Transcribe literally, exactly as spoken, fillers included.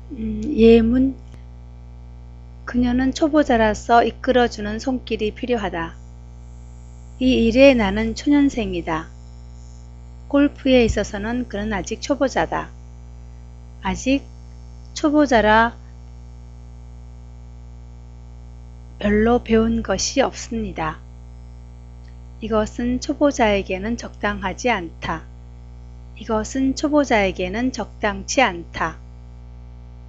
음, 예문. 그녀는 초보자라서 이끌어주는 손길이 필요하다. 이 일에 나는 초년생이다. 골프에 있어서는 그는 아직 초보자다. 아직 초보자라 별로 배운 것이 없습니다. 이것은 초보자에게는 적당하지 않다. 이것은 초보자에게는 적당치 않다.